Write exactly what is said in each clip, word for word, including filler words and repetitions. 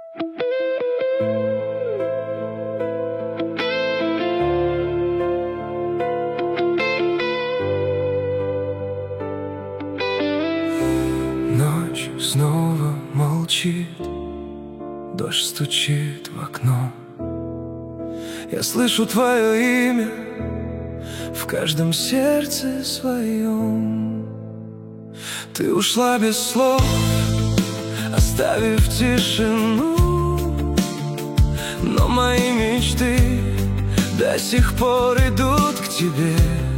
Ночь снова молчит, дождь стучит в окно. Я слышу твое имя в каждом сердце своем. Ты ушла без слов, оставив тишину, но мои мечты до сих пор идут к тебе.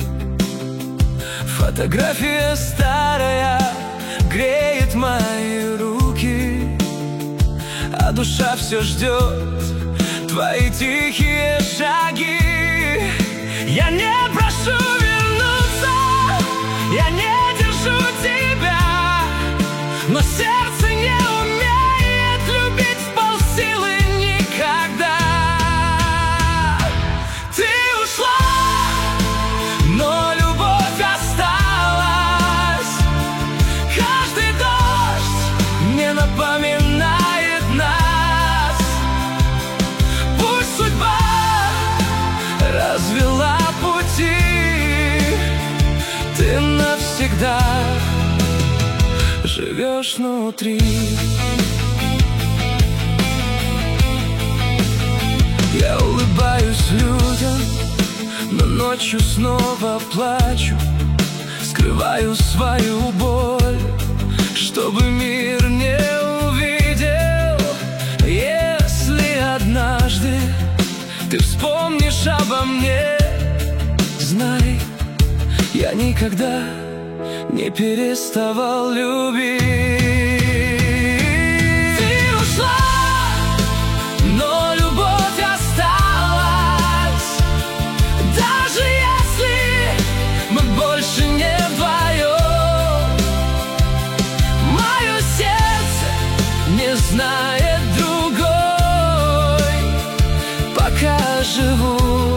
Фотография старая греет мои руки, а душа все ждет твои тихие шаги. Я не прошу вернуться, я не держу тебя, но сердце не умеет любить вполсилы никогда. Ты ушла, но любовь осталась. Каждый дождь мне напоминает нас. Пусть судьба развела пути, ты навсегда живешь внутри. Я улыбаюсь людям, но ночью снова плачу. Скрываю свою боль, чтобы мир не увидел. Если однажды ты вспомнишь обо мне, знай, я никогда не переставал любить. Ты ушла, но любовь осталась. Даже если мы больше не вдвоем, мое сердце не знает другой, пока живу.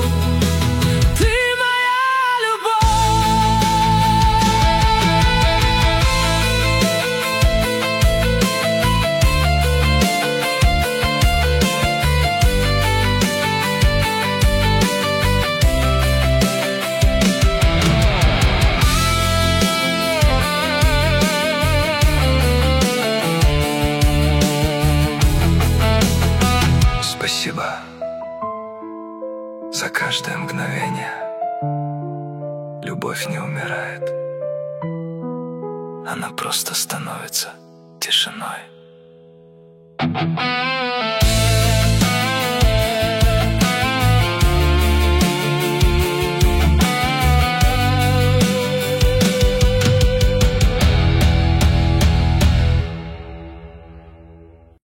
Спасибо за каждое мгновение. Любовь не умирает, она просто становится тишиной.